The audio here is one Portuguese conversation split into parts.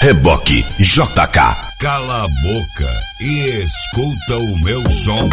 Reboque JK. Cala a boca e escuta o meu som.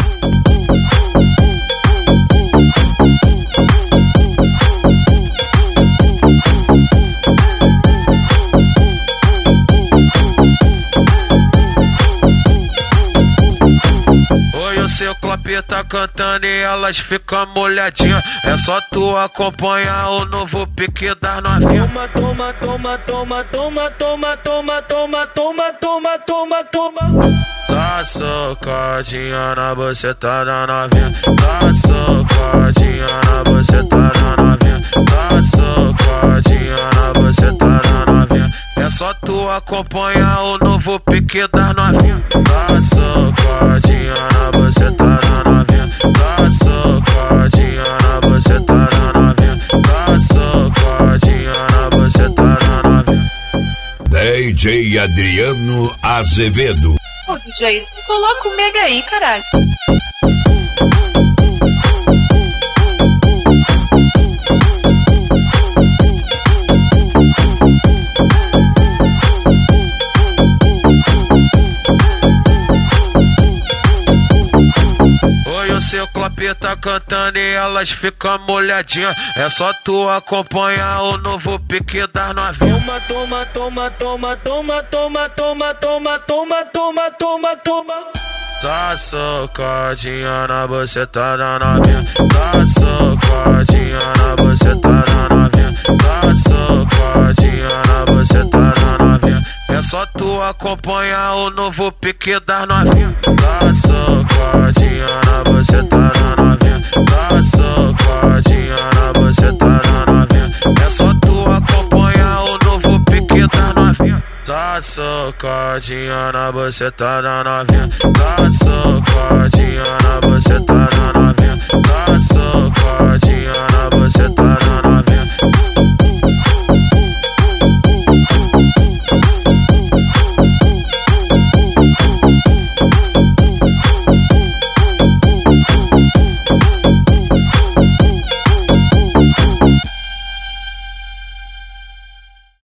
Oi, o seu Clop tá cantando e elas ficam molhadinhas. É só tu acompanhar o novo pique das novinhas. Toma, toma, toma, toma, toma, toma, toma, toma, toma, toma, toma. Tá socadinha na buceta da novinha. Tá socadinha na buceta da novinha. Tá socadinha na buceta da novinha. É só tu acompanhar o novo pique das novinhas. Tá socadinha na buceta da novinha. Tá socadinha na buceta da novinha. Tá socadinha na buceta da novinha. DJ Adriano Azevedo. Ô, DJ, coloca o mega aí, caralho. Seu Clop tá cantando e elas ficam molhadinhas. É só tu acompanhar o novo pique das novinhas. Toma, toma, toma, toma, toma, toma, toma, toma, toma, toma, toma. Tá socadinha na buceta da novinha. Tá socadinha na buceta da novinha. Tá socadinha na buceta da novinha. É só tu acompanhar o novo pique das novinhas. Tá socadinha na buceta da novinha. Tá socadinha na buceta da novinha. É só tu acompanhar o novo pique das novinha. Tá socadinha na buceta da novinha. Tá socadinha